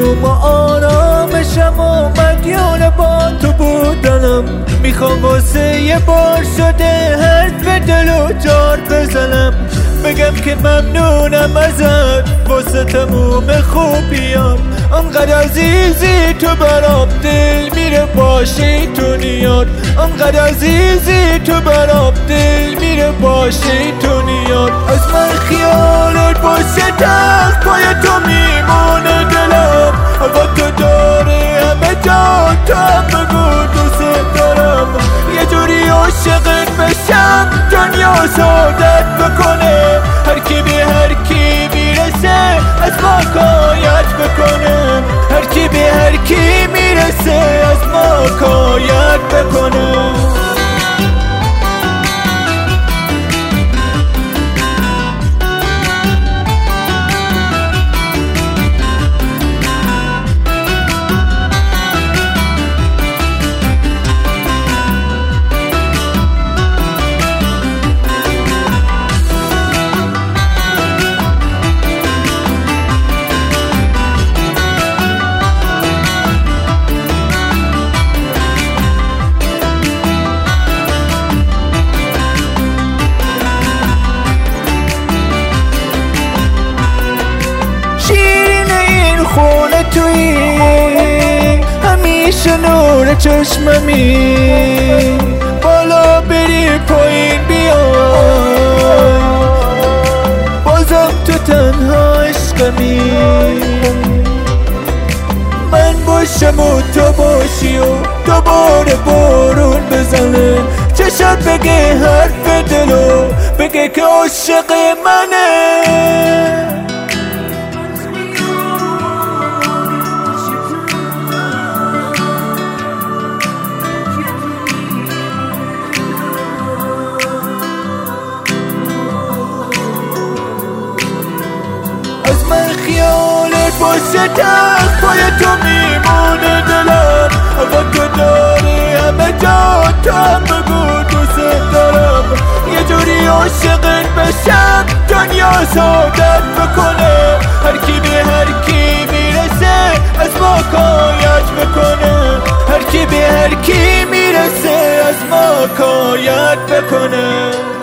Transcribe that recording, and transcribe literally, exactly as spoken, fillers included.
آروم و آرامشم و مدیون با تو بودنم. میخوام واسه یه بار شده حرف دل و جار بزنم، بگم که ممنونم ازت واسه تموم خوبیام. انقدر عزیزی تو برام، دل میره باشی تو نیاد. انقدر عزیزی تو برام، دل میره باشی تو نیاد. از من خیالت واسه تخت پای تو میمونه دلم. هوا تو داره همه جا، تو هم بگو دوست دارم. یه جوری عاشقت بشم دنیا سعادت بکنه. هر کی به هر کی میرسه از ما حکایت بکنه. هر کی به هر کی میرسه از ما حکایت بکنه. خونه توی همیشه نور چشممی، بالا بری پایین بیای بازم تو تنها عشقمی. من باشم و تو باشی و دوباره بارون بزنه، چشات بگه حرف دلو، بگه که عاشق منه. از من خیالت واسه تخت پای تو میمونه دلم. هوا تو داری همه جا، تو هم بگو دوست دارم. یه جوری عاشقت بشم دنیا سعادت بکنه. هر کی به هر کی میرسه از ما حکایت بکنه. هر کی به هر کی میرسه از ما حکایت بکنه.